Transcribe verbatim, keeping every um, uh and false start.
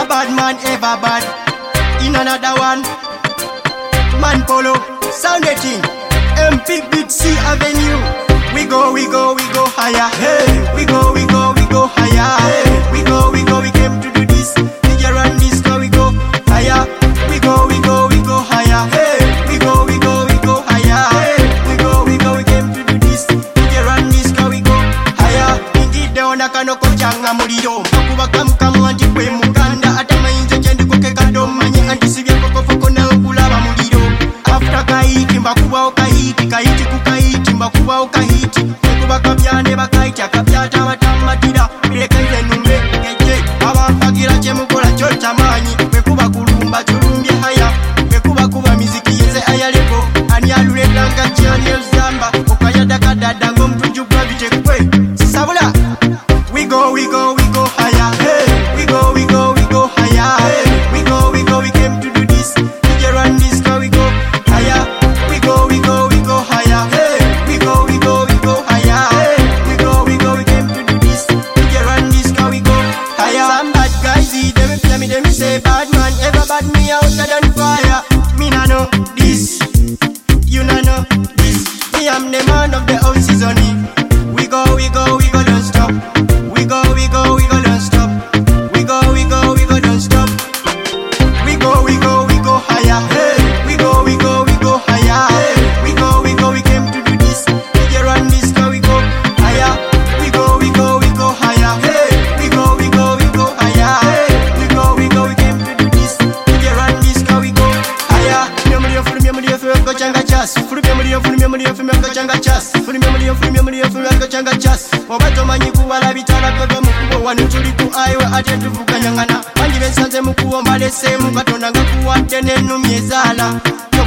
bad man ever bad. In another one, Man Polo, sound thing. M P Big C Avenue. We go, we go, we go higher. Hey, we go, we go, we go higher. Hey, we go, we go, we came to do this. D J run this, go, we go higher. We go, we go, we go higher. Hey, we go, we go, we go higher. Hey, we go, we go, we came to do this. D J run this, go, we go higher. Indeed, the one kano kochanga muliro. Makuba kam kam anti kwe mukanda. Atama inze chendi koke kado manyi anti sivya koko foko na ukulaba muliro. After kaiti mbakuba okaiti, kaiti kukaiti mbakuba okaiti. Mekuba kabyane bakaita kabyata matamatira. Bireka ile numbe ngeje. Abampagira chemukola chocha manyi. Mekuba kulumba chulumbye haya. Mekuba kuba miziki yeze ayaleko. Ani alule langa chani elzamba. Okayada kadada ngomtunju gravite kwe. Sabula. We go, we go, we go higher. Hey, we go, we go, we go higher. Hey, we go, we go, we came to do this. D J run this, go, we go higher. We go, we go, we go higher. Hey, we go, we go, we go higher. Hey, we go, we go, we came to do this. D J run this, go, we go higher. Some bad guys, see them, let me, let me say bad man. Ever bad me out than fire. Me nah know this, you nah know this. Me am the man of the old season. We go, we go, we go, don't stop. We go, we go, we go, don't stop. We go, we go, we go, don't stop. We go, we go, we go higher. Hey, we go, we go, we go higher. Hey, we go, we go, we came to do this. D J run this, go, we go higher. We go, we go, we go higher. Hey, we go, we go, we go higher. Hey, we go, we go, we came to do this. D J run this, go, we go higher. Memory of memory of go changa chas. Full memory of memory of go changa chas. Full memory of memory of go changa chas. Obato manyi kuwala bitala pepe mukubo wanu tuli ku aiwe ate tuvukanyangana. Manji bensanze mukuwo mbale semu katonda nga kuwa tene numye zala.